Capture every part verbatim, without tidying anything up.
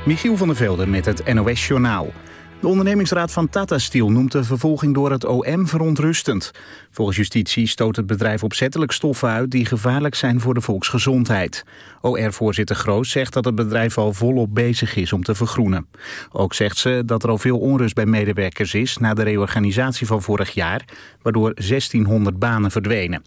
Michiel van der Velde met het N O S-journaal. De ondernemingsraad van Tata Steel noemt de vervolging door het O M verontrustend. Volgens justitie stoot het bedrijf opzettelijk stoffen uit die gevaarlijk zijn voor de volksgezondheid. O R-voorzitter Groos zegt dat het bedrijf al volop bezig is om te vergroenen. Ook zegt ze dat er al veel onrust bij medewerkers is na de reorganisatie van vorig jaar, waardoor zestienhonderd banen verdwenen.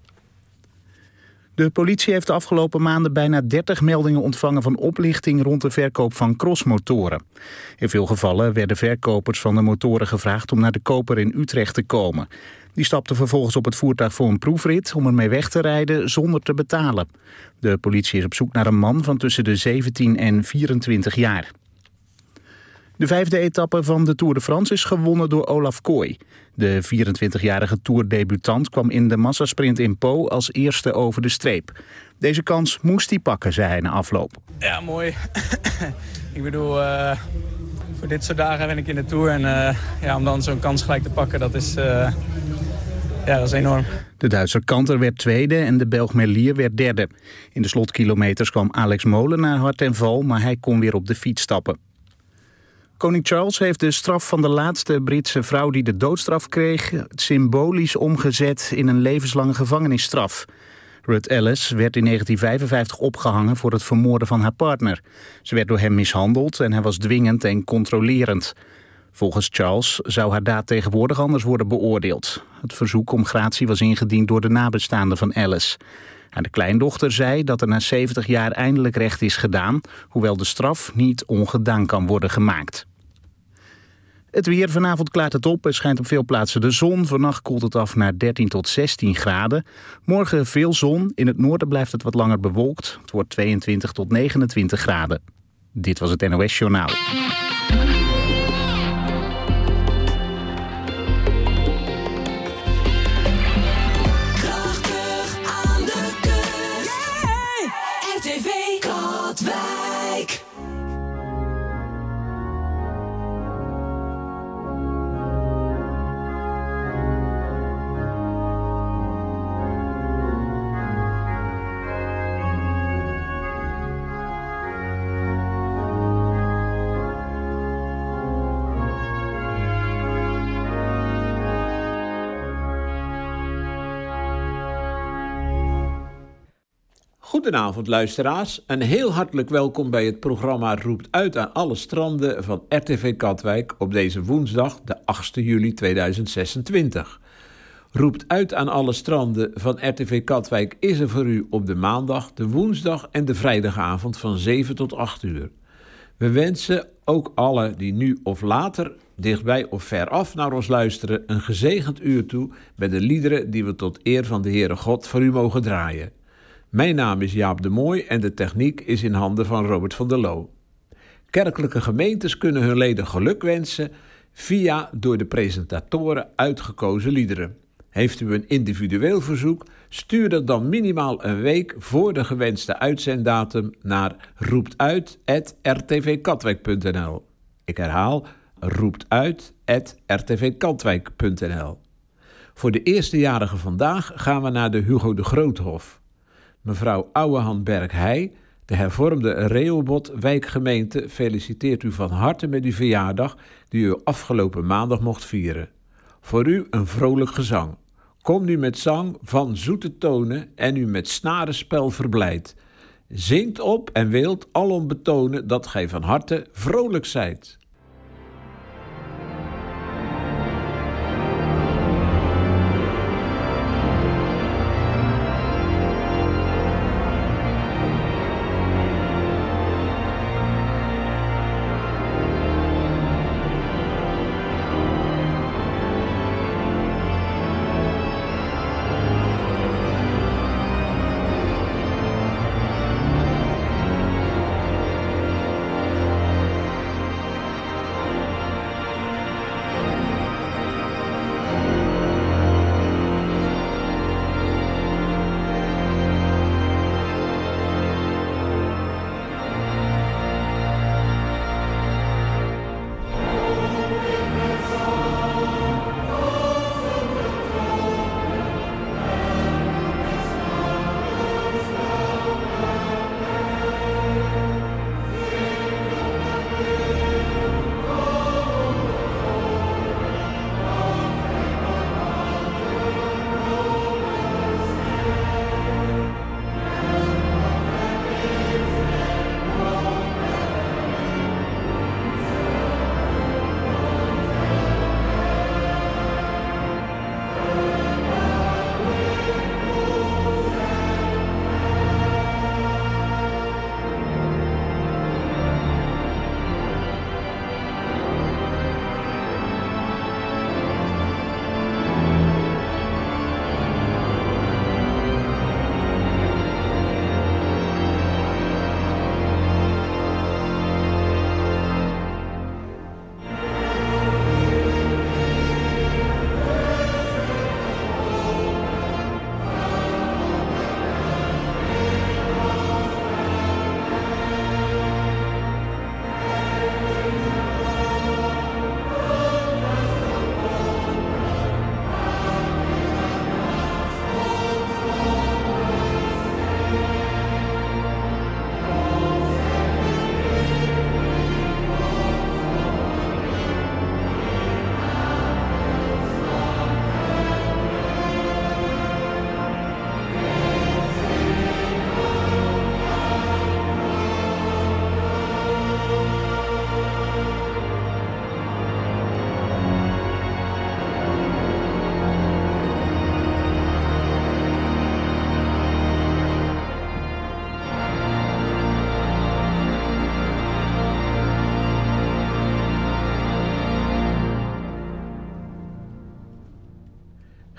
De politie heeft de afgelopen maanden bijna dertig meldingen ontvangen van oplichting rond de verkoop van crossmotoren. In veel gevallen werden verkopers van de motoren gevraagd om naar de koper in Utrecht te komen. Die stapten vervolgens op het voertuig voor een proefrit om ermee weg te rijden zonder te betalen. De politie is op zoek naar een man van tussen de zeventien en vierentwintig jaar. De vijfde etappe van de Tour de France is gewonnen door Olaf Kooi. De vierentwintigjarige tourdebutant kwam in de massasprint in Po als eerste over de streep. Deze kans moest hij pakken, zei hij na afloop. Ja, mooi. Ik bedoel, uh, voor dit soort dagen ben ik in de Tour. En uh, ja, om dan zo'n kans gelijk te pakken, dat is, uh, ja, dat is enorm. De Duitser Kanter werd tweede en de Belg Merlier werd derde. In de slotkilometers kwam Alex Molenaar hard ten val, maar hij kon weer op de fiets stappen. Koning Charles heeft de straf van de laatste Britse vrouw die de doodstraf kreeg symbolisch omgezet in een levenslange gevangenisstraf. Ruth Ellis werd in negentien vijfenvijftig opgehangen voor het vermoorden van haar partner. Ze werd door hem mishandeld en hij was dwingend en controlerend. Volgens Charles zou haar daad tegenwoordig anders worden beoordeeld. Het verzoek om gratie was ingediend door de nabestaanden van Ellis. De kleindochter zei dat er na zeventig jaar eindelijk recht is gedaan, hoewel de straf niet ongedaan kan worden gemaakt. Het weer, vanavond klaart het op. Er schijnt op veel plaatsen de zon. Vannacht koelt het af naar dertien tot zestien graden. Morgen veel zon. In het noorden blijft het wat langer bewolkt. Het wordt tweeëntwintig tot negenentwintig graden. Dit was het N O S-journaal. Goedenavond luisteraars, een heel hartelijk welkom bij het programma Roept uit aan alle stranden van R T V Katwijk op deze woensdag, de achtste juli tweeduizend zesentwintig. Roept uit aan alle stranden van R T V Katwijk is er voor u op de maandag, de woensdag en de vrijdagavond van zeven tot acht uur. We wensen ook alle die nu of later, dichtbij of veraf naar ons luisteren, een gezegend uur toe bij de liederen die we tot eer van de Heere God voor u mogen draaien. Mijn naam is Jaap de Mooi en de techniek is in handen van Robert van der Loo. Kerkelijke gemeentes kunnen hun leden geluk wensen via door de presentatoren uitgekozen liederen. Heeft u een individueel verzoek? Stuur dat dan minimaal een week voor de gewenste uitzenddatum naar roept uit at r t v katwijk punt n l. Ik herhaal, roept uit at r t v katwijk punt n l. Voor de eerstejarige vandaag gaan we naar de Hugo de Groothof. Mevrouw Ouwehan Bergheij, de hervormde Rehoboth wijkgemeente, feliciteert u van harte met uw verjaardag die u afgelopen maandag mocht vieren. Voor u een vrolijk gezang. Kom nu met zang van zoete tonen en u met snarenspel verblijdt. Zingt op en wilt alom betonen dat gij van harte vrolijk zijt.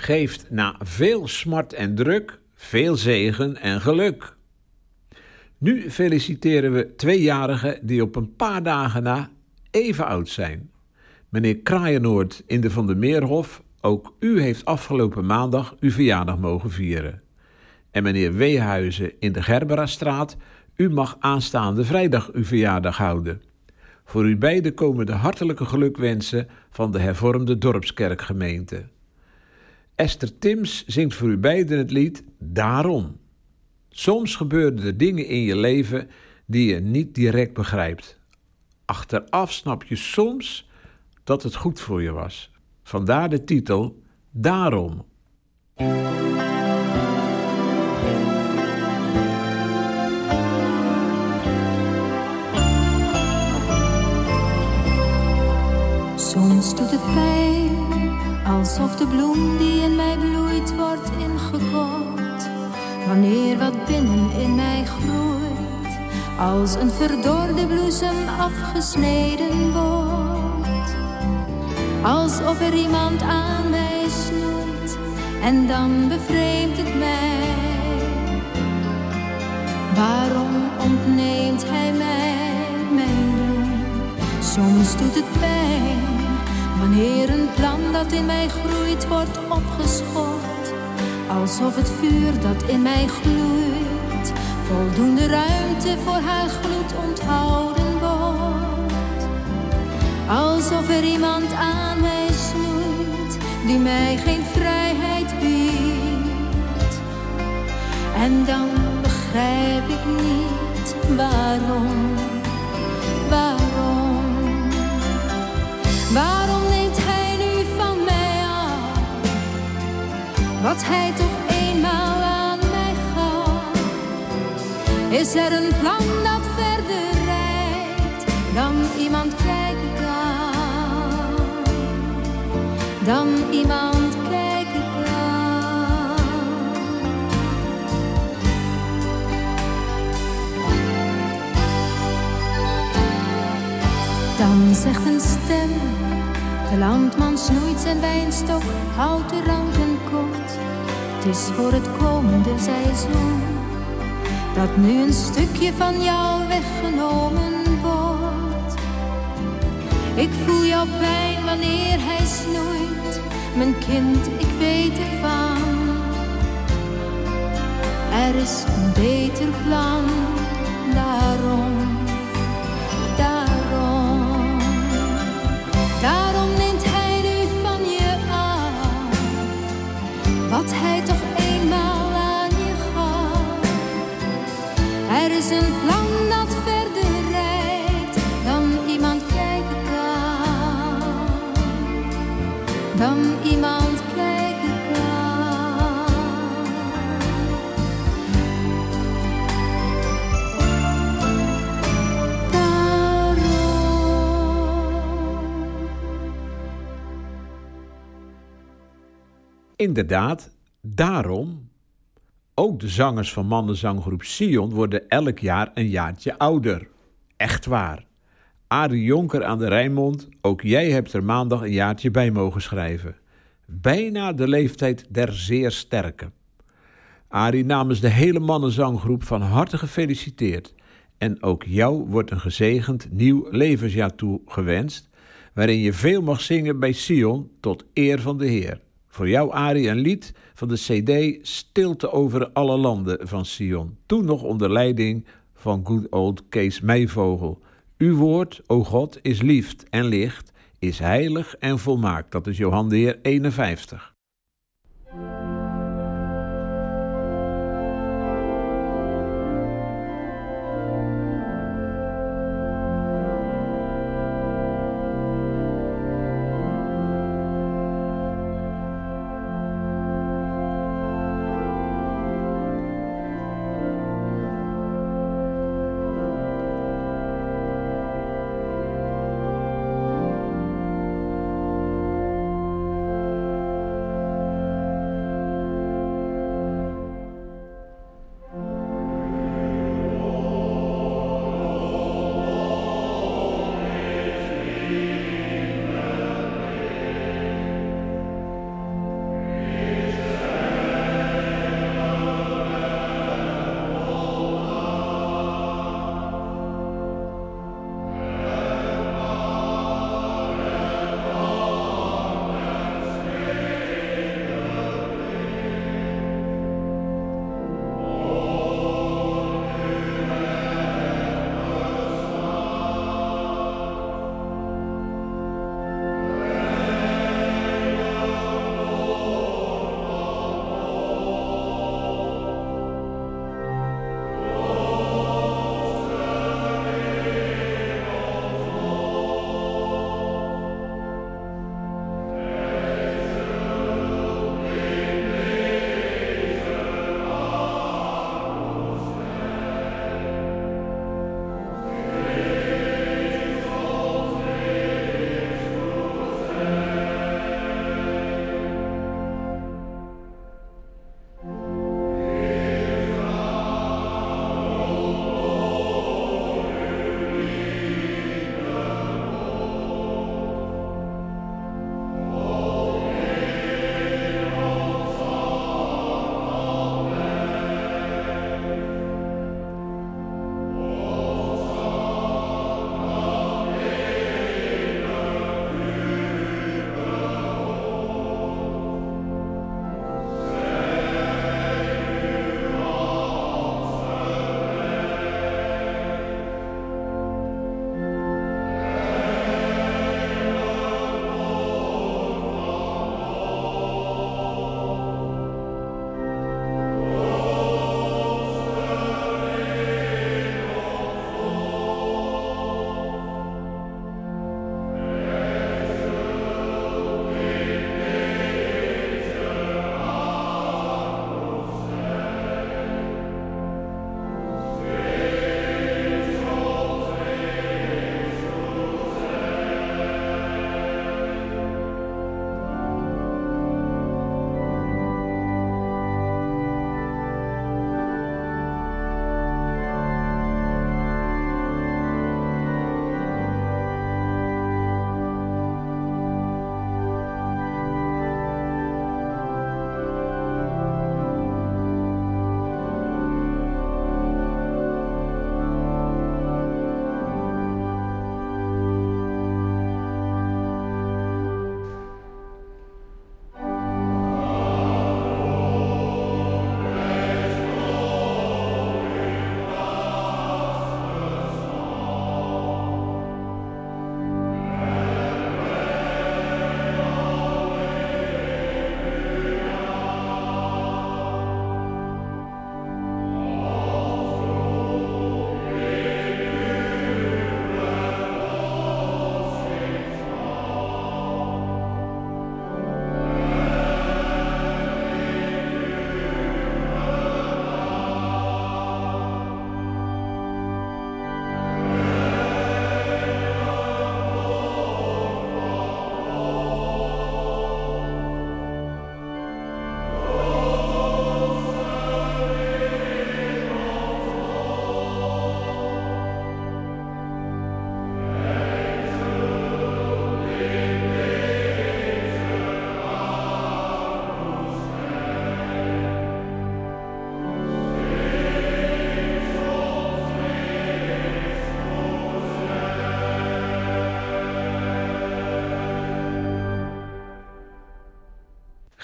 geeft na veel smart en druk veel zegen en geluk. Nu feliciteren we tweejarigen die op een paar dagen na even oud zijn. Meneer Kraaienoord in de Van der Meerhof, ook u heeft afgelopen maandag uw verjaardag mogen vieren. En meneer Weehuizen in de Gerberastraat, u mag aanstaande vrijdag uw verjaardag houden. Voor u beiden komen de hartelijke gelukwensen van de hervormde dorpskerkgemeente. Esther Tims zingt voor u beiden het lied Daarom. Soms gebeuren er dingen in je leven die je niet direct begrijpt. Achteraf snap je soms dat het goed voor je was. Vandaar de titel Daarom. Soms doet het pijn, alsof de bloem die in mij bloeit wordt ingekort. Wanneer wat binnen in mij groeit, als een verdorde bloesem afgesneden wordt. Alsof er iemand aan mij snoeit en dan bevreemdt het mij. Waarom ontneemt hij mij mijn bloem? Soms doet het pijn, wanneer een plan dat in mij groeit wordt opgeschort. Alsof het vuur dat in mij gloeit voldoende ruimte voor haar gloed onthouden wordt. Alsof er iemand aan mij snoeit die mij geen vrijheid biedt. En dan begrijp ik niet waarom, waarom. Waarom neemt hij nu van mij af wat hij toch eenmaal aan mij gaf? Is er een plan dat verder reikt dan iemand kijken kan? Dan iemand kijken kan. Dan zegt een stem: de landman snoeit zijn wijnstok, houdt de ranken kort. Het is voor het komende seizoen dat nu een stukje van jou weggenomen wordt. Ik voel jouw pijn wanneer hij snoeit, mijn kind, ik weet ervan. Er is een beter plan, daarom, daarom. Daarom neemt hij nu van je af wat hij toch eenmaal aan je gaf. Er is een plan dat verder reikt dan iemand kijken kan. Dan iemand kijken kan. Inderdaad, daarom. Ook de zangers van mannenzanggroep Sion worden elk jaar een jaartje ouder. Echt waar. Arie Jonker aan de Rijnmond, ook jij hebt er maandag een jaartje bij mogen schrijven. Bijna de leeftijd der zeer sterke. Arie, namens de hele mannenzanggroep van harte gefeliciteerd. En ook jou wordt een gezegend nieuw levensjaar toegewenst, waarin je veel mag zingen bij Sion tot eer van de Heer. Voor jou, Arie, een lied van de cd Stilte over alle landen van Sion. Toen nog onder leiding van good old Kees Meijvogel. Uw woord, o God, is lief en licht, is heilig en volmaakt. Dat is Johan de Heer eenenvijftig.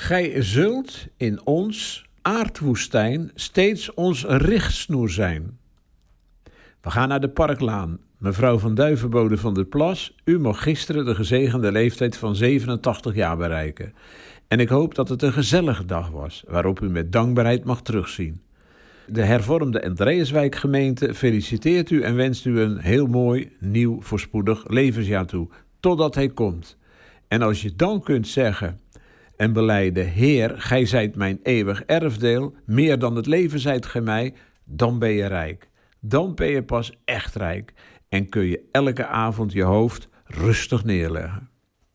Gij zult in ons aardwoestijn steeds ons richtsnoer zijn. We gaan naar de Parklaan. Mevrouw van Duivenbode van der Plas, u mocht gisteren de gezegende leeftijd van zevenentachtig jaar bereiken. En ik hoop dat het een gezellige dag was, waarop u met dankbaarheid mag terugzien. De hervormde Andreaswijk gemeente feliciteert u en wenst u een heel mooi, nieuw, voorspoedig levensjaar toe, totdat hij komt. En als je dan kunt zeggen en belijden, Heer, gij zijt mijn eeuwig erfdeel, meer dan het leven zijt gij mij, dan ben je rijk. Dan ben je pas echt rijk en kun je elke avond je hoofd rustig neerleggen.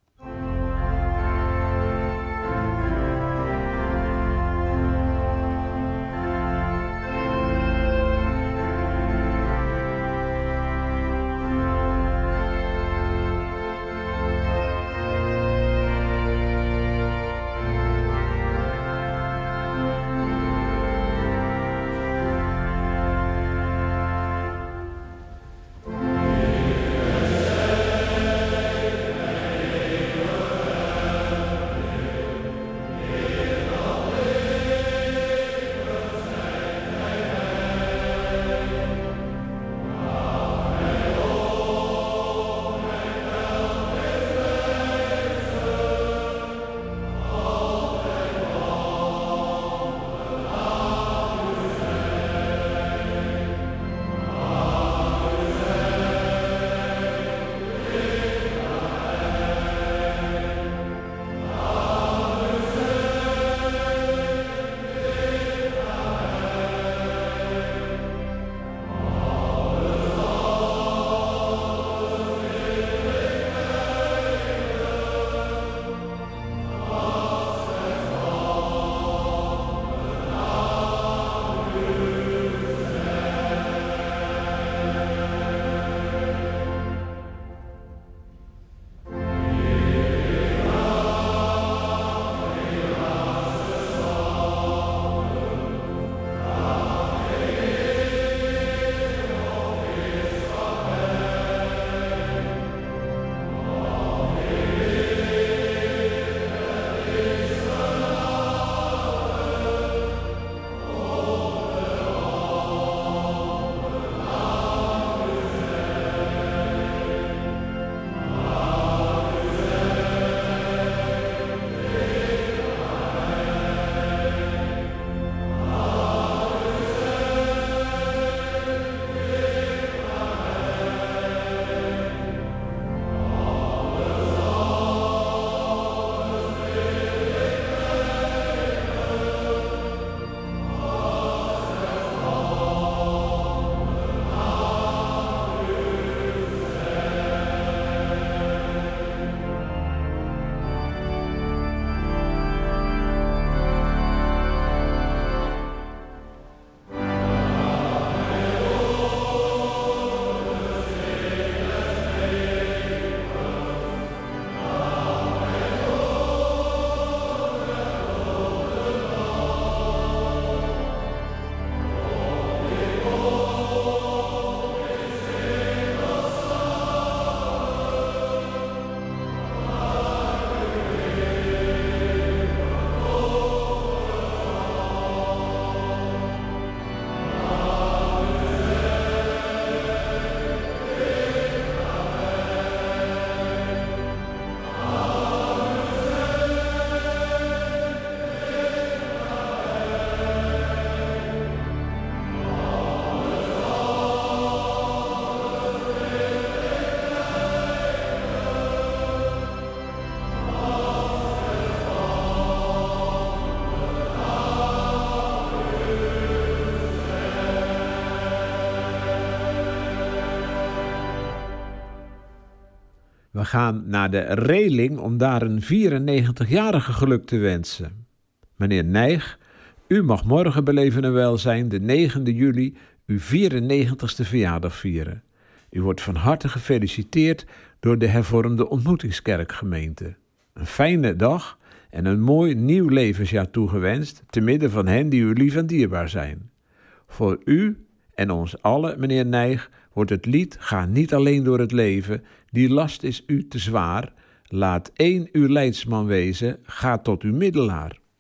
We gaan naar de Reeling om daar een vierennegentigjarige geluk te wensen. Meneer Nijg, u mag morgen beleven en welzijn, de negende juli, uw vierennegentigste verjaardag vieren. U wordt van harte gefeliciteerd door de hervormde ontmoetingskerkgemeente. Een fijne dag en een mooi nieuw levensjaar toegewenst, te midden van hen die u lief en dierbaar zijn. Voor u en ons allen, meneer Nijg, wordt het lied Ga niet alleen door het leven, die last is u te zwaar, laat één uw leidsman wezen, ga tot uw middelaar.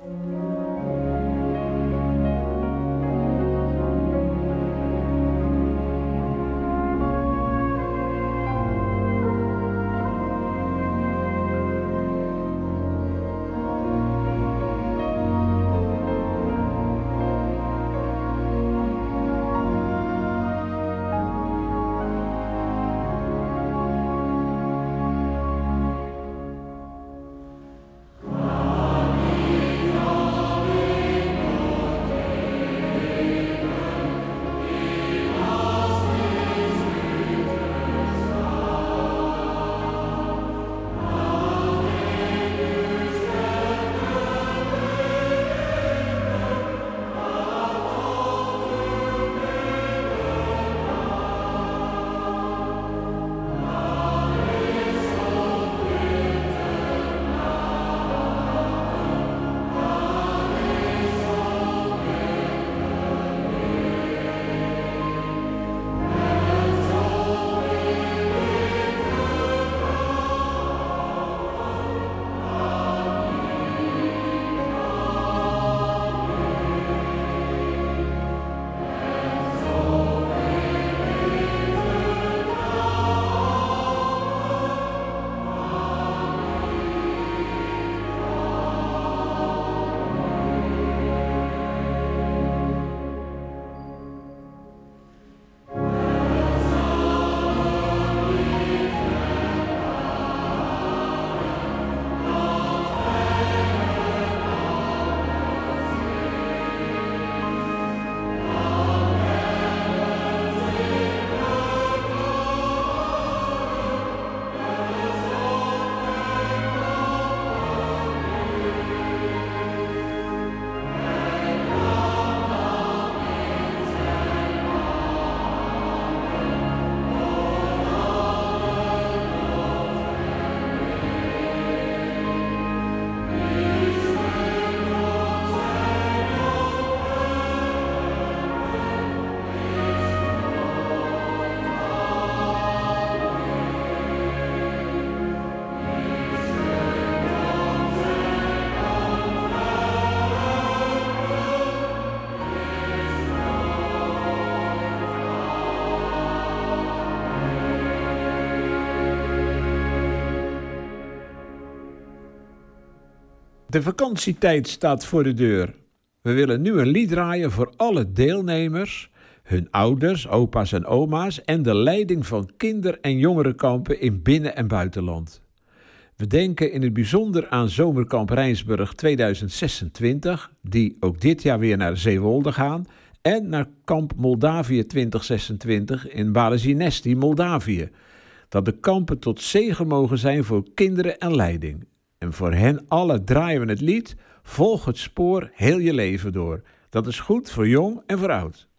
De vakantietijd staat voor de deur. We willen nu een lied draaien voor alle deelnemers, hun ouders, opa's en oma's en de leiding van kinder- en jongerenkampen in binnen- en buitenland. We denken in het bijzonder aan Zomerkamp Rijnsburg tweeduizend zesentwintig, die ook dit jaar weer naar Zeewolde gaan, en naar Kamp Moldavië twintig zesentwintig in Balesinesti, Moldavië. Dat de kampen tot zegen mogen zijn voor kinderen en leiding. En voor hen allen draaien we het lied Volg het spoor heel je leven door. Dat is goed voor jong en voor oud.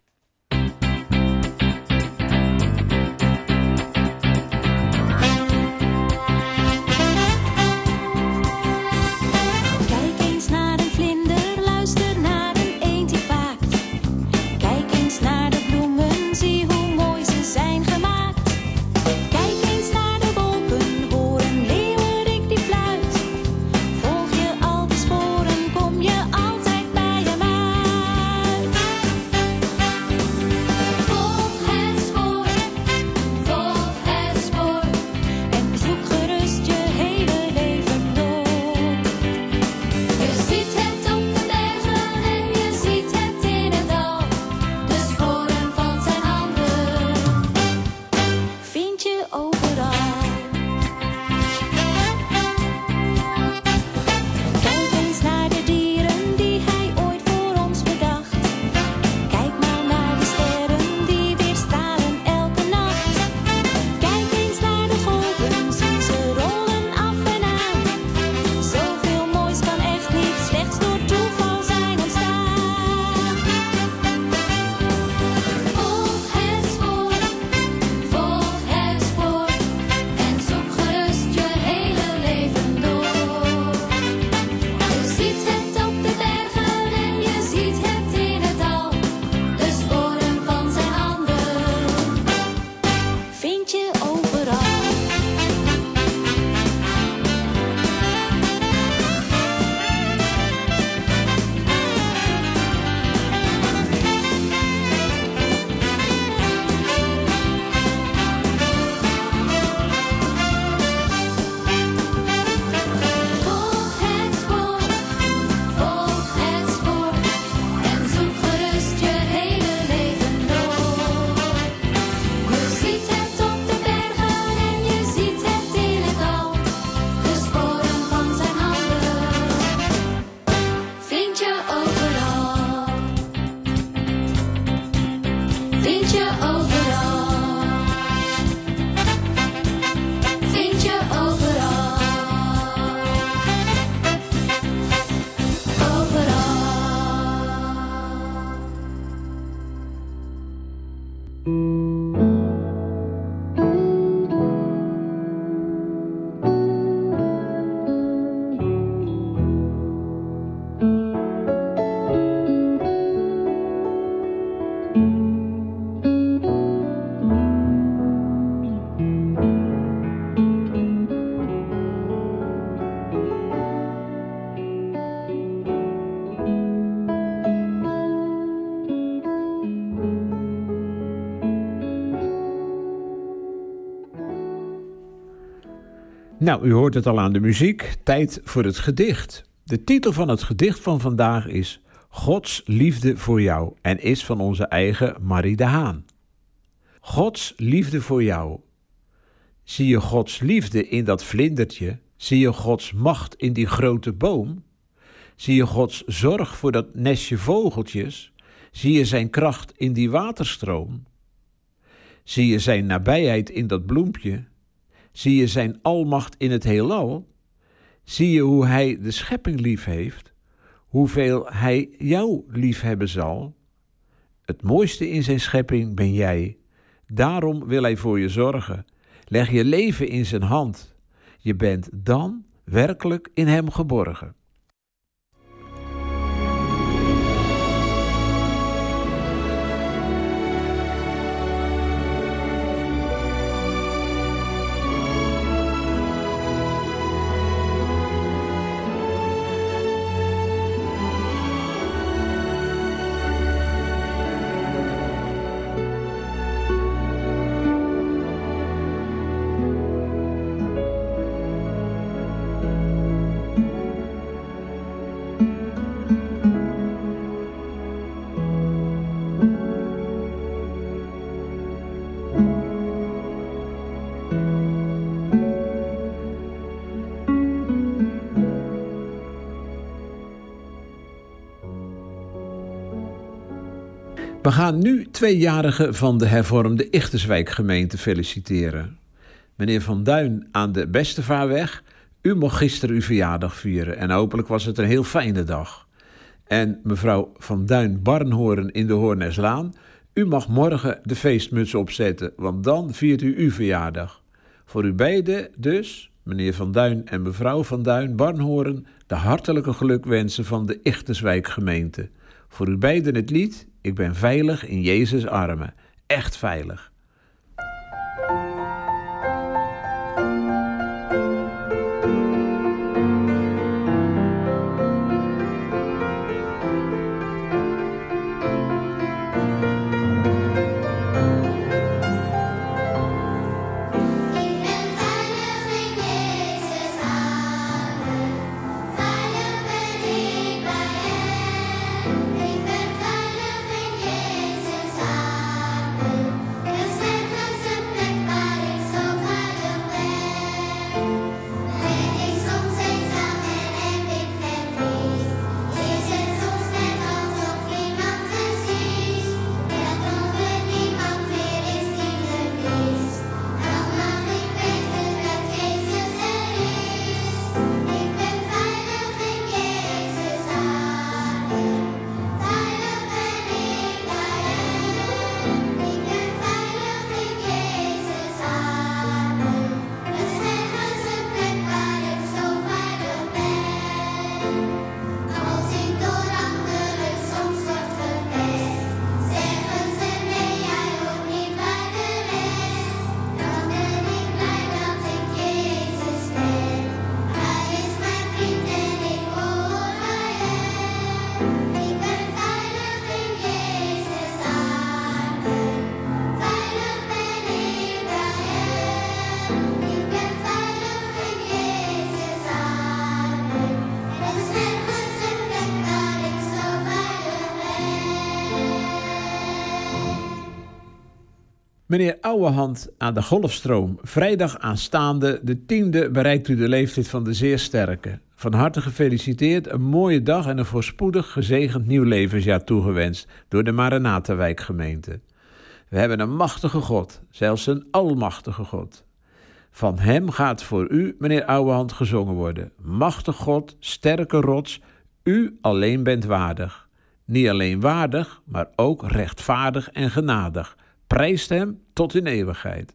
Volg je al de sporen, kom je altijd bij hem uit. Nou, u hoort het al aan de muziek. Tijd voor het gedicht. De titel van het gedicht van vandaag is Gods liefde voor jou en is van onze eigen Marie de Haan. Gods liefde voor jou. Zie je Gods liefde in dat vlindertje? Zie je Gods macht in die grote boom? Zie je Gods zorg voor dat nestje vogeltjes? Zie je zijn kracht in die waterstroom? Zie je zijn nabijheid in dat bloempje? Zie je zijn almacht in het heelal? Zie je hoe hij de schepping lief heeft? Hoeveel hij jou lief hebben zal? Het mooiste in zijn schepping ben jij. Daarom wil hij voor je zorgen. Leg je leven in zijn hand. Je bent dan werkelijk in hem geborgen. We gaan nu tweejarigen van de hervormde Ichterswijk-gemeente feliciteren. Meneer Van Duin aan de Bestevaarweg, u mocht gisteren uw verjaardag vieren en hopelijk was het een heel fijne dag. En mevrouw Van Duin-Barnhoorn in de Hoornerslaan, u mag morgen de feestmuts opzetten, want dan viert u uw verjaardag. Voor u beiden dus, meneer Van Duin en mevrouw Van Duin-Barnhoorn, de hartelijke gelukwensen van de Ichterswijk-gemeente. Voor u beiden het lied, ik ben veilig in Jezus' armen. Echt veilig. Meneer Ouwehand aan de Golfstroom, vrijdag aanstaande, de tiende, bereikt u de leeftijd van de zeer sterke. Van harte gefeliciteerd, een mooie dag en een voorspoedig gezegend nieuw levensjaar toegewenst door de Maranatha-wijkgemeente. We hebben een machtige God, zelfs een almachtige God. Van hem gaat voor u, meneer Ouwehand, gezongen worden. Machtig God, sterke rots, u alleen bent waardig. Niet alleen waardig, maar ook rechtvaardig en genadig. Prijst hem tot in eeuwigheid.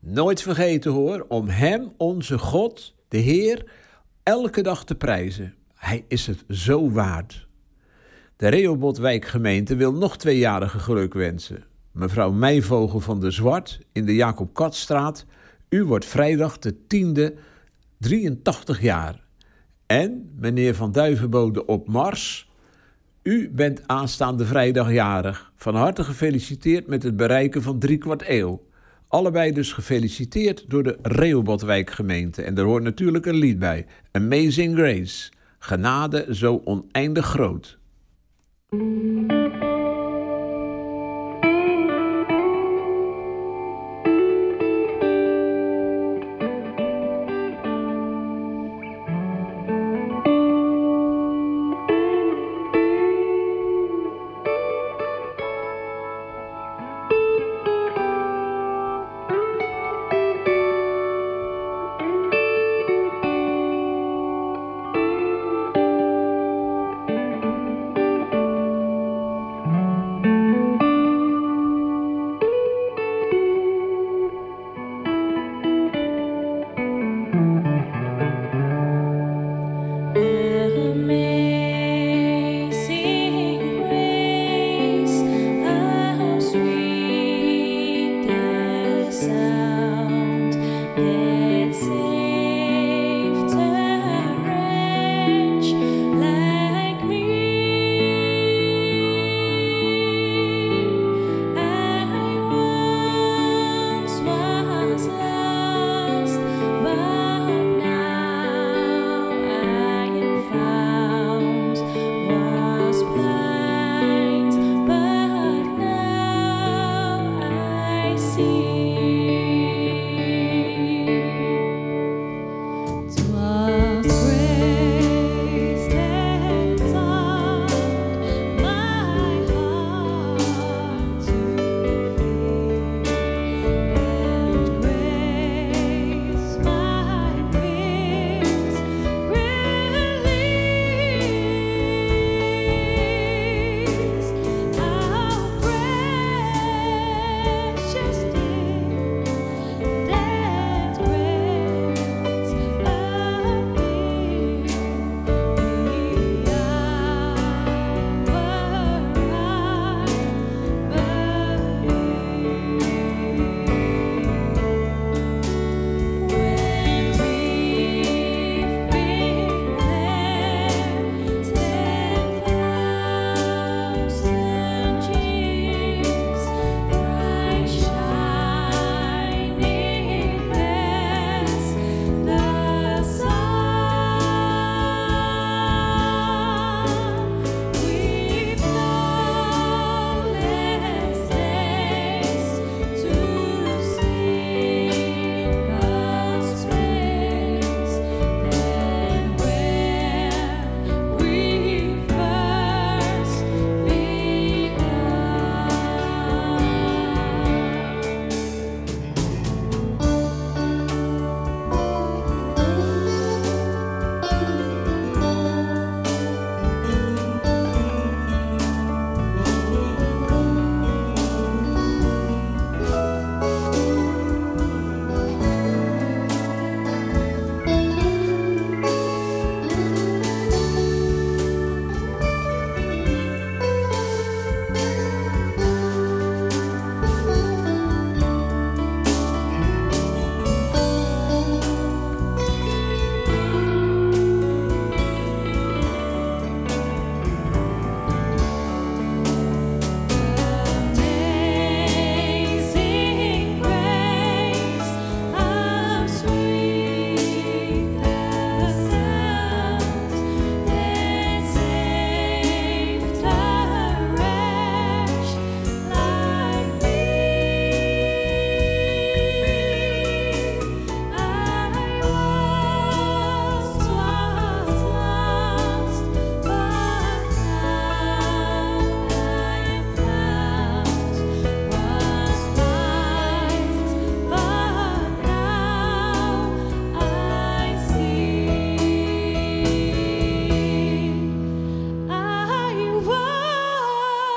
Nooit vergeten hoor, om hem, onze God, de Heer, elke dag te prijzen. Hij is het zo waard. De Rehoboth-wijkgemeente wil nog tweejarige geluk wensen. Mevrouw Meijvogel van de Zwart in de Jacob Katstraat. U wordt vrijdag de tiende, drieëntachtig jaar. En meneer Van Duivenbode op Mars. U bent aanstaande vrijdag jarig. Van harte gefeliciteerd met het bereiken van driekwart eeuw. Allebei dus gefeliciteerd door de Rehoboth-wijkgemeente. En er hoort natuurlijk een lied bij. Amazing Grace. Genade zo oneindig groot.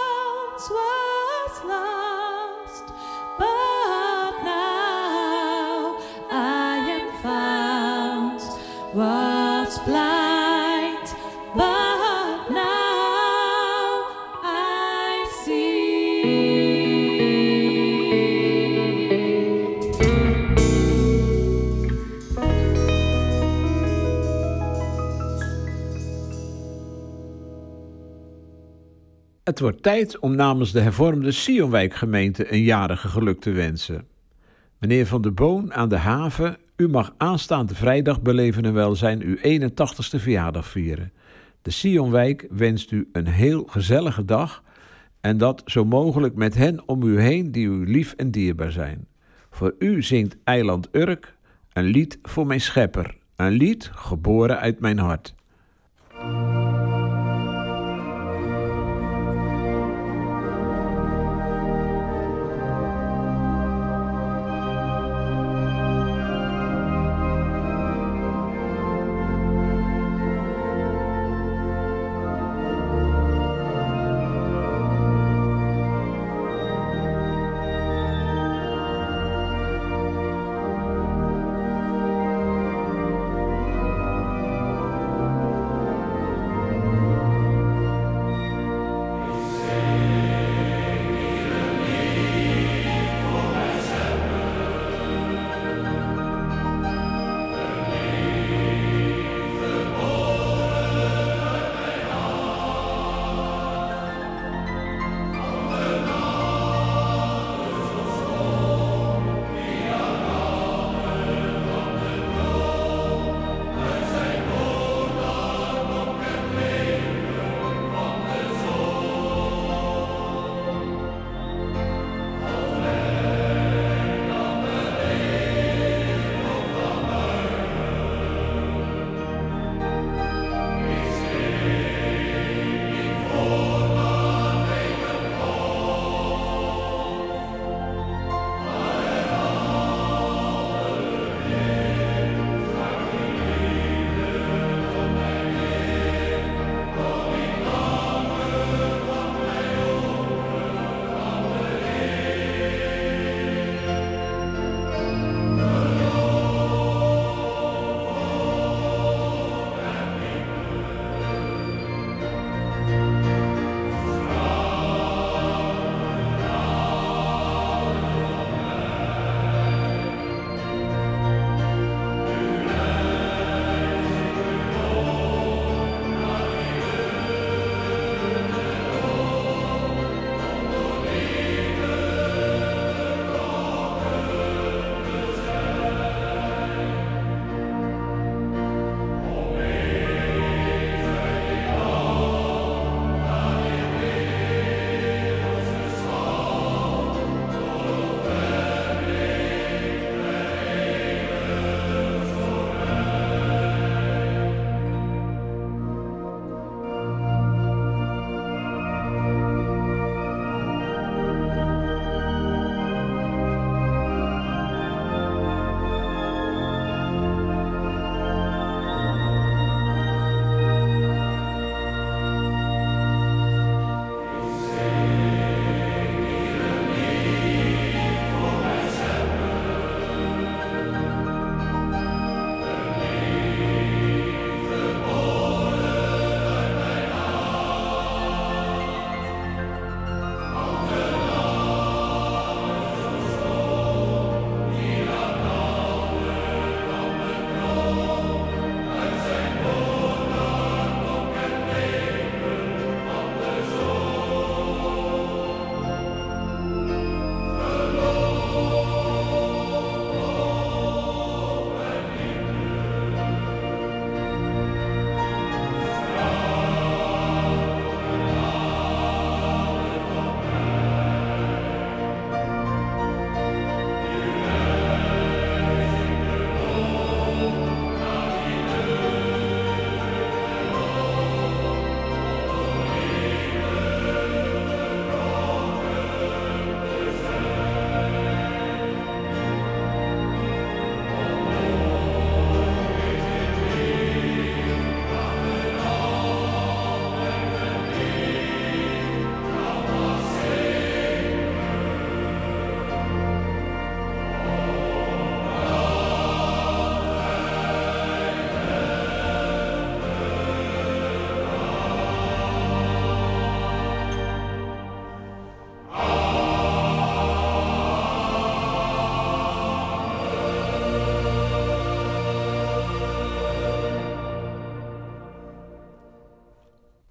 was lost, but now Het wordt tijd om namens de hervormde Sionwijk-gemeente een jarige geluk te wensen. Meneer Van der Boon aan de haven, u mag aanstaande vrijdag beleven en welzijn uw eenentachtigste verjaardag vieren. De Sionwijk wenst u een heel gezellige dag en dat zo mogelijk met hen om u heen die u lief en dierbaar zijn. Voor u zingt Eiland Urk een lied voor mijn schepper, een lied geboren uit mijn hart.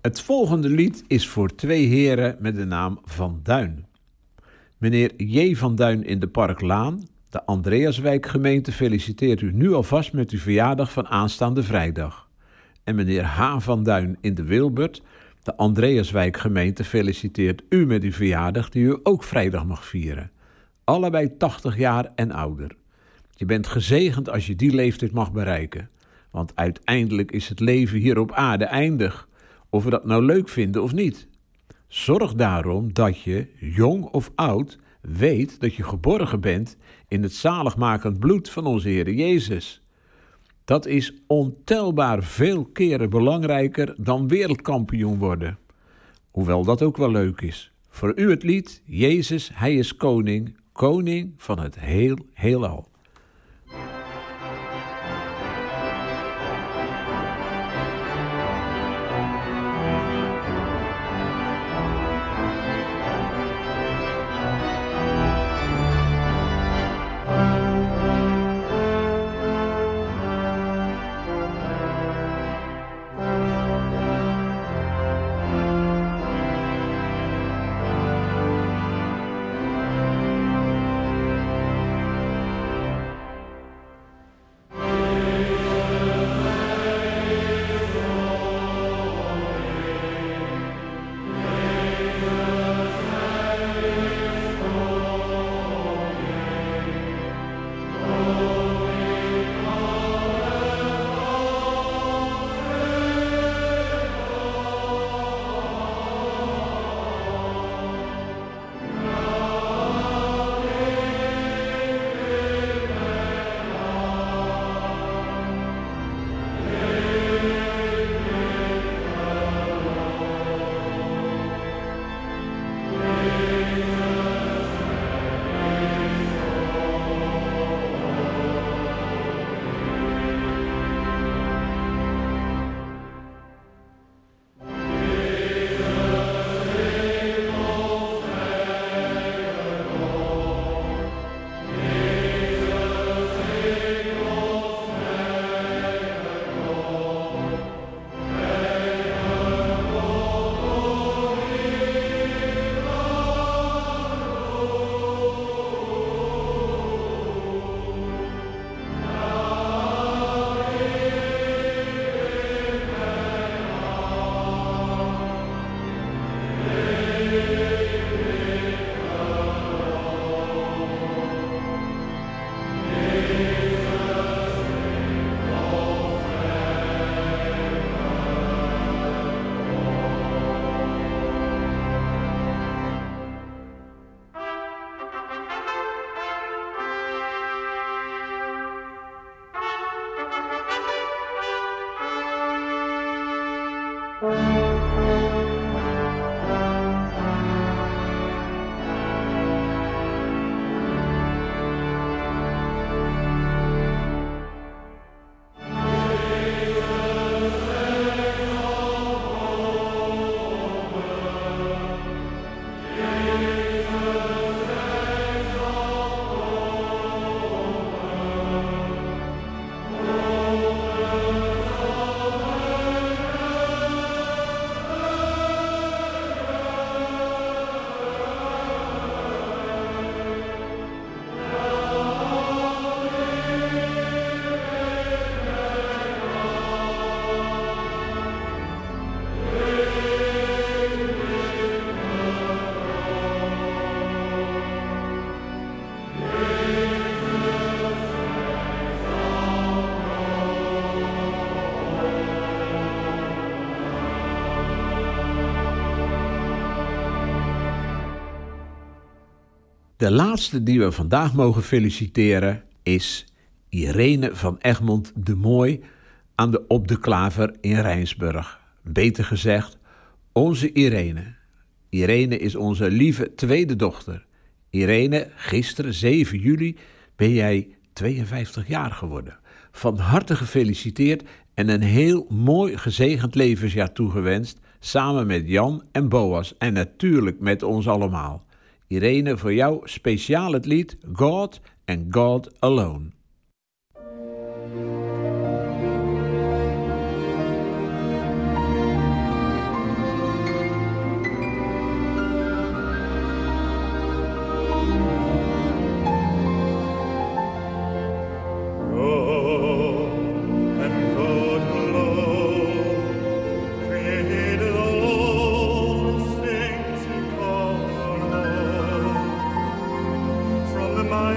Het volgende lied is voor twee heren met de naam Van Duin. Meneer J. Van Duin in de Parklaan, de Andreaswijk gemeente feliciteert u nu alvast met uw verjaardag van aanstaande vrijdag. En meneer H. Van Duin in de Wilbert, de Andreaswijk gemeente feliciteert u met uw verjaardag die u ook vrijdag mag vieren. Allebei tachtig jaar en ouder. Je bent gezegend als je die leeftijd mag bereiken. Want uiteindelijk is het leven hier op aarde eindig, of we dat nou leuk vinden of niet. Zorg daarom dat je, jong of oud, weet dat je geborgen bent in het zaligmakend bloed van onze Heer Jezus. Dat is ontelbaar veel keren belangrijker dan wereldkampioen worden. Hoewel dat ook wel leuk is. Voor u het lied, Jezus, Hij is koning, koning van het heel heelal. De laatste die we vandaag mogen feliciteren is Irene van Egmond de Mooi aan de Op de Klaver in Rijnsburg. Beter gezegd, onze Irene. Irene is onze lieve tweede dochter. Irene, gisteren zeven juli ben jij tweeënvijftig jaar geworden. Van harte gefeliciteerd en een heel mooi gezegend levensjaar toegewenst, samen met Jan en Boas en natuurlijk met ons allemaal. Irene, voor jou speciaal het lied God and God Alone.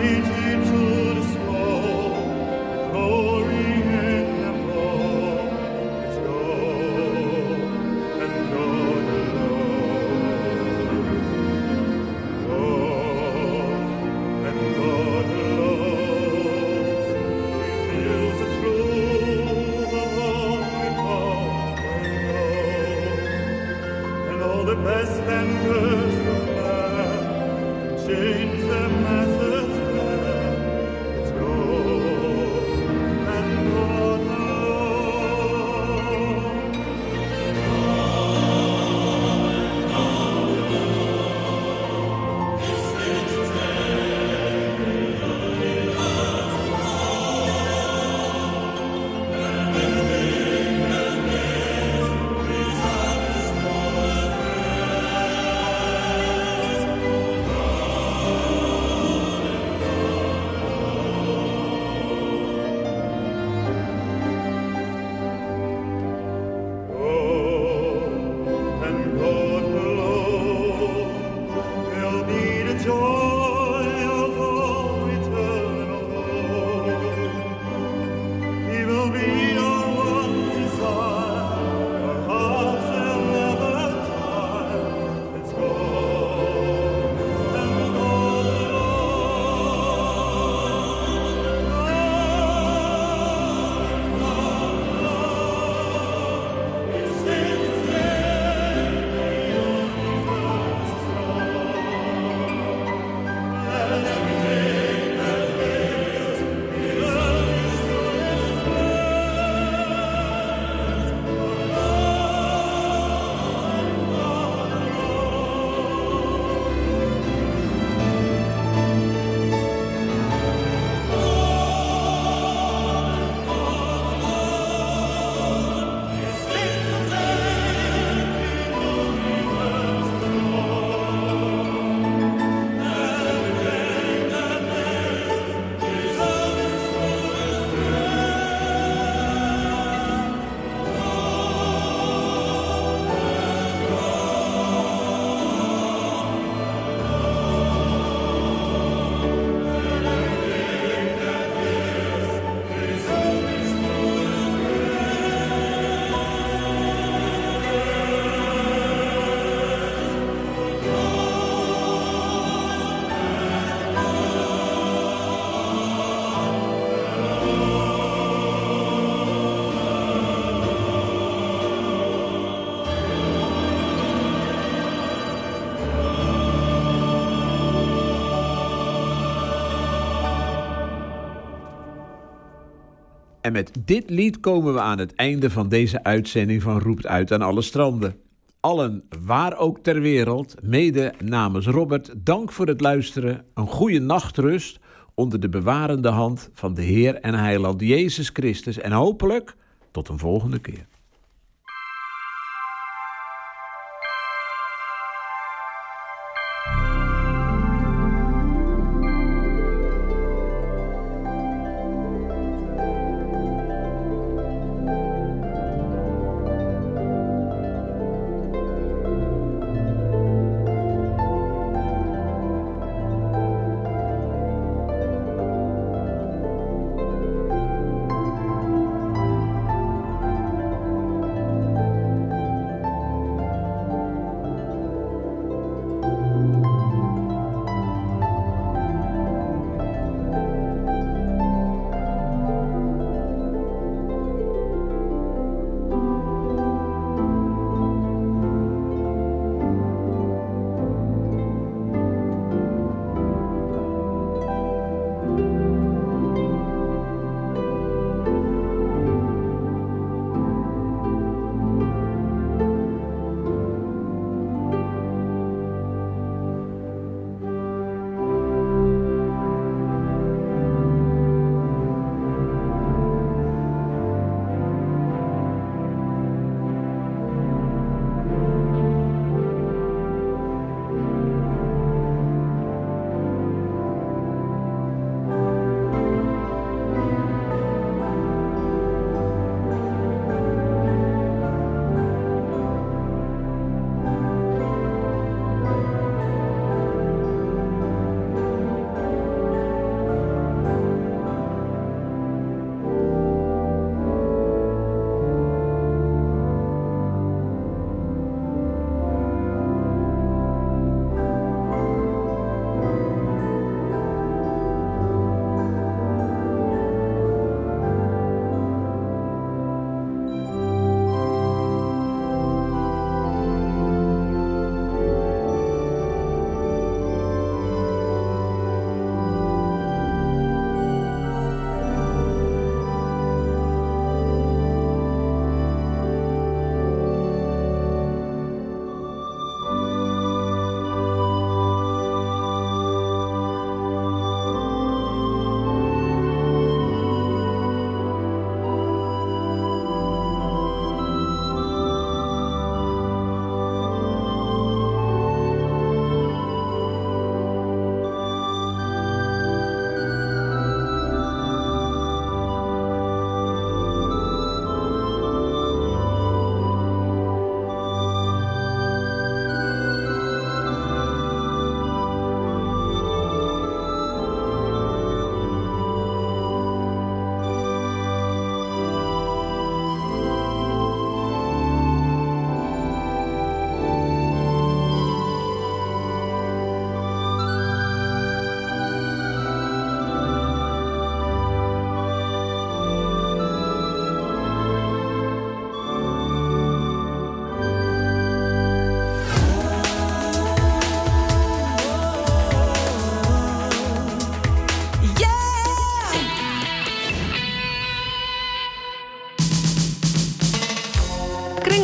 En met dit lied komen we aan het einde van deze uitzending van Roept Uit aan alle stranden. Allen, waar ook ter wereld, mede namens Robert, dank voor het luisteren. Een goede nachtrust onder de bewarende hand van de Heer en Heiland Jezus Christus. En hopelijk tot een volgende keer.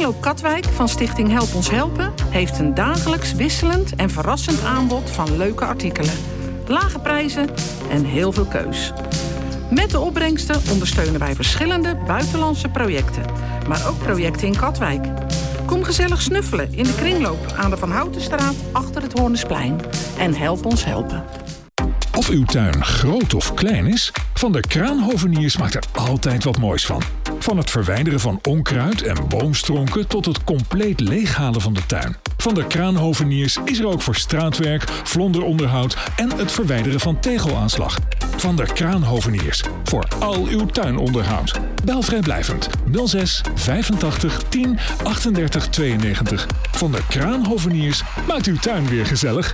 Kringloop Katwijk van Stichting Help Ons Helpen heeft een dagelijks wisselend en verrassend aanbod van leuke artikelen. Lage prijzen en heel veel keus. Met de opbrengsten ondersteunen wij verschillende buitenlandse projecten, maar ook projecten in Katwijk. Kom gezellig snuffelen in de kringloop aan de Van Houtenstraat achter het Hoornesplein en help ons helpen. Of uw tuin groot of klein is, Van der Kraanhoveniers maakt er altijd wat moois van. Van het verwijderen van onkruid en boomstronken tot het compleet leeghalen van de tuin. Van der Kraanhoveniers is er ook voor straatwerk, vlonderonderhoud en het verwijderen van tegelaanslag. Van der Kraanhoveniers, voor al uw tuinonderhoud. Bel vrijblijvend nul zes vijfentachtig tien achtendertig tweeënnegentig. Van der Kraanhoveniers maakt uw tuin weer gezellig.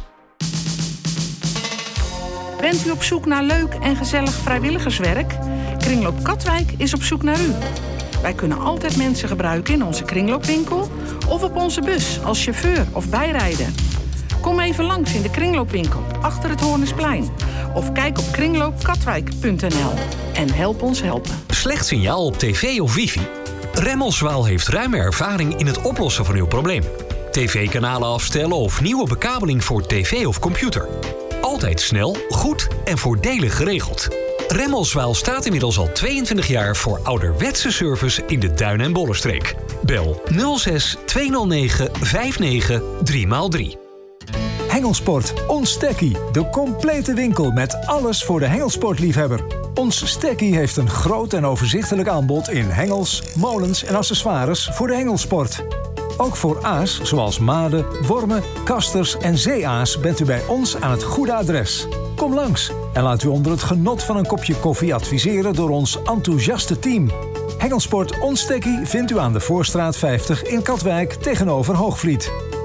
Bent u op zoek naar leuk en gezellig vrijwilligerswerk? Kringloop Katwijk is op zoek naar u. Wij kunnen altijd mensen gebruiken in onze kringloopwinkel of op onze bus als chauffeur of bijrijder. Kom even langs in de kringloopwinkel achter het Hoornesplein of kijk op kringloop katwijk punt n l en help ons helpen. Slecht signaal op tv of wifi? Remmelswaal heeft ruime ervaring in het oplossen van uw probleem. tv-kanalen afstellen of nieuwe bekabeling voor tv of computer. Altijd snel, goed en voordelig geregeld. Remmelswaal staat inmiddels al tweeëntwintig jaar voor ouderwetse service in de Duin- en Bollenstreek. Bel nul zes tweehonderdnegen vijfentachtig drie maal drie. Hengelsport, ons Stekkie. De complete winkel met alles voor de hengelsportliefhebber. Ons Stekkie heeft een groot en overzichtelijk aanbod in hengels, molens en accessoires voor de hengelsport. Ook voor aas, zoals maden, wormen, kasters en zeeaas bent u bij ons aan het goede adres. Kom langs en laat u onder het genot van een kopje koffie adviseren door ons enthousiaste team. Hengelsport Ons Stekkie vindt u aan de Voorstraat vijftig in Katwijk tegenover Hoogvliet.